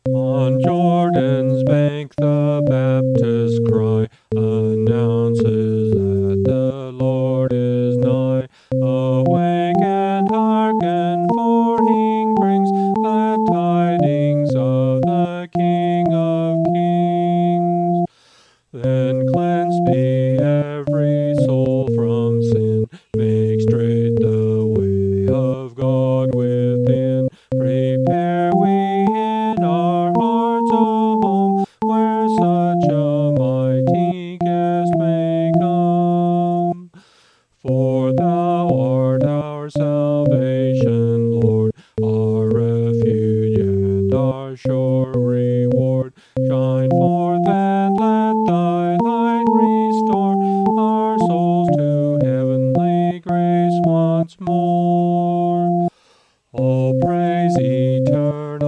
On Jordan's bank the Baptist cry announces that the Lord is nigh. Awake and hearken, for he brings glad tidings of the King of Kings. Then cleansed be every soul from sin, make straight the way of God within. Prepare we in our hearts a home, where such a mighty guest may come. For thou art our salvation, Lord, our refuge and our sure reward. Shine forth and let thy light restore our souls to heavenly grace once more. All praise eternal